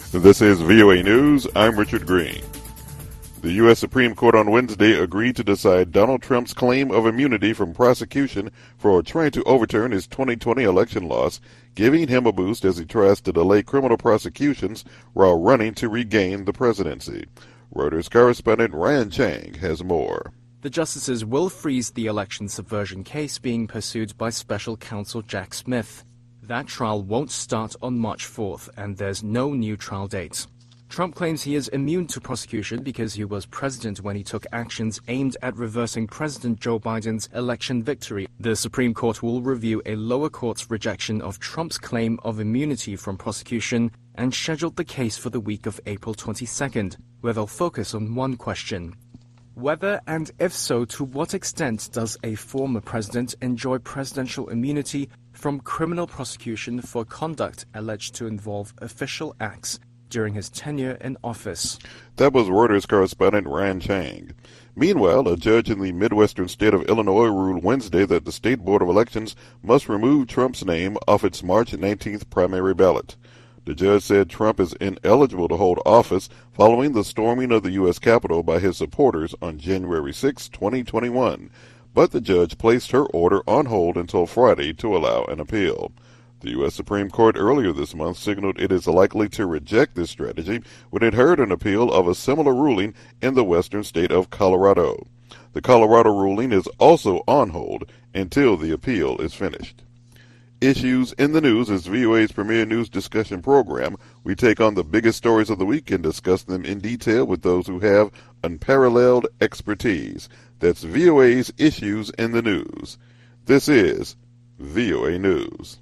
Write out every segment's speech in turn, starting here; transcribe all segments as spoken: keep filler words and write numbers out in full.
This is V O A News. I'm Richard Green. The U S Supreme Court on Wednesday agreed to decide Donald Trump's claim of immunity from prosecution for trying to overturn his twenty twenty election loss, giving him a boost as he tries to delay criminal prosecutions while running to regain the presidency. Reuters correspondent Ryan Chang has more. The justices will freeze the election subversion case being pursued by special counsel Jack Smith. That trial won't start on March fourth, and there's no new trial date. Trump claims he is immune to prosecution because he was president when he took actions aimed at reversing President Joe Biden's election victory. The Supreme Court will review a lower court's rejection of Trump's claim of immunity from prosecution and scheduled the case for the week of April twenty-second, where they'll focus on one question. Whether, and if so, to what extent does a former president enjoy presidential immunity from criminal prosecution for conduct alleged to involve official acts during his tenure in office? That was Reuters correspondent Ryan Chang. Meanwhile, a judge in the Midwestern state of Illinois ruled Wednesday that the State Board of Elections must remove Trump's name off its March nineteenth primary ballot. The judge said Trump is ineligible to hold office following the storming of the U S Capitol by his supporters on January sixth, twenty twenty-one, but the judge placed her order on hold until Friday to allow an appeal. The U S Supreme Court earlier this month signaled it is likely to reject this strategy when it heard an appeal of a similar ruling in the western state of Colorado. The Colorado ruling is also on hold until the appeal is finished. Issues in the News is V O A's premier news discussion program. We take on the biggest stories of the week and discuss them in detail with those who have unparalleled expertise. That's V O A's Issues in the News. This is V O A News.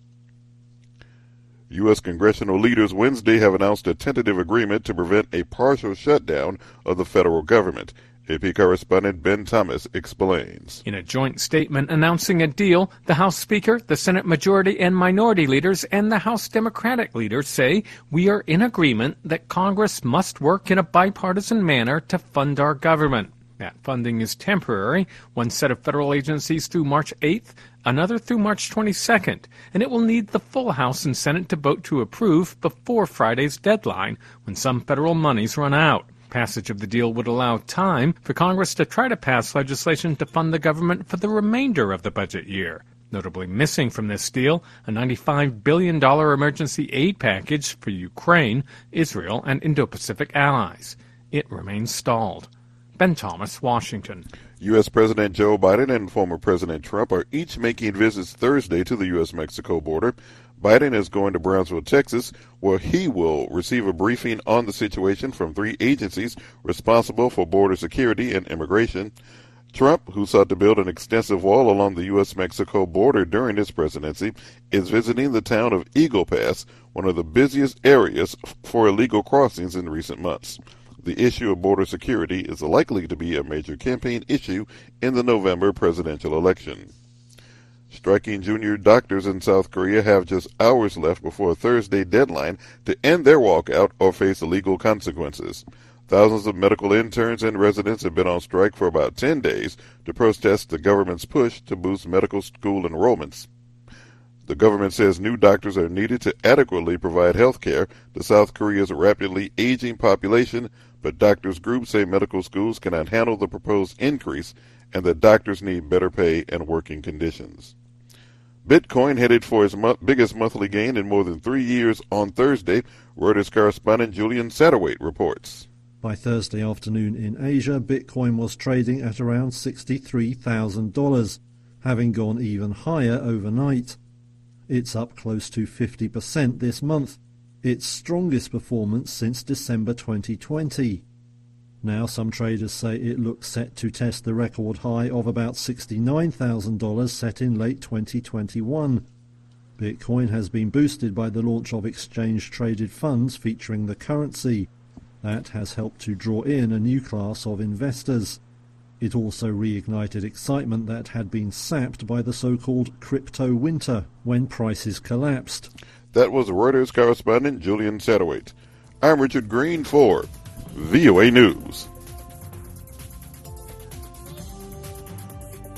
U S congressional leaders Wednesday have announced a tentative agreement to prevent a partial shutdown of the federal government. A P correspondent Ben Thomas explains. In a joint statement announcing a deal, the House Speaker, the Senate Majority and Minority Leaders, and the House Democratic leaders say we are in agreement that Congress must work in a bipartisan manner to fund our government. That funding is temporary, one set of federal agencies through March eighth, another through March twenty-second, and it will need the full House and Senate to vote to approve before Friday's deadline, when some federal monies run out. Passage of the deal would allow time for Congress to try to pass legislation to fund the government for the remainder of the budget year. Notably missing from this deal, a ninety-five billion dollars emergency aid package for Ukraine, Israel, and Indo-Pacific allies. It remains stalled. Ben Thomas, Washington. U S President Joe Biden and former President Trump are each making visits Thursday to the U S Mexico border. Biden is going to Brownsville, Texas, where he will receive a briefing on the situation from three agencies responsible for border security and immigration. Trump, who sought to build an extensive wall along the U S Mexico border during his presidency, is visiting the town of Eagle Pass, one of the busiest areas for illegal crossings in recent months. The issue of border security is likely to be a major campaign issue in the November presidential election. Striking junior doctors in South Korea have just hours left before a Thursday deadline to end their walkout or face legal consequences. Thousands of medical interns and residents have been on strike for about ten days to protest the government's push to boost medical school enrollments. The government says new doctors are needed to adequately provide health care to South Korea's rapidly aging population, but doctors' groups say medical schools cannot handle the proposed increase and that doctors need better pay and working conditions. Bitcoin headed for its mo- biggest monthly gain in more than three years on Thursday, Reuters correspondent Julian Satterwhite reports. By Thursday afternoon in Asia, Bitcoin was trading at around sixty-three thousand dollars, having gone even higher overnight. It's up close to fifty percent this month, its strongest performance since December twenty twenty. Now some traders say it looks set to test the record high of about sixty-nine thousand dollars set in late twenty twenty-one. Bitcoin has been boosted by the launch of exchange-traded funds featuring the currency. That has helped to draw in a new class of investors. It also reignited excitement that had been sapped by the so-called crypto winter, when prices collapsed. That was Reuters correspondent Julian Satterwhite. I'm Richard Green for V O A News.